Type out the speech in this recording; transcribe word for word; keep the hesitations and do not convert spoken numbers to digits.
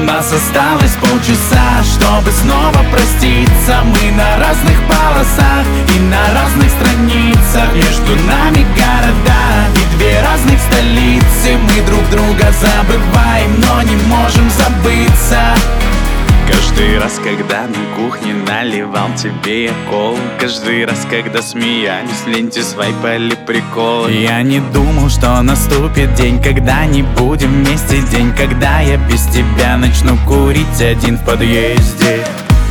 нас осталось полчаса, чтобы снова проститься. Мы на разных полосах и на разных страницах. Между нами города и две разных столицы. Мы друг друга забываем, но не можем забыться. Каждый раз, когда на кухне наливал тебе я колу, каждый раз, когда смеялись в ленте свайпали приколы. Я не думал, что наступит день, когда не будем вместе. День, когда я без тебя начну курить один в подъезде.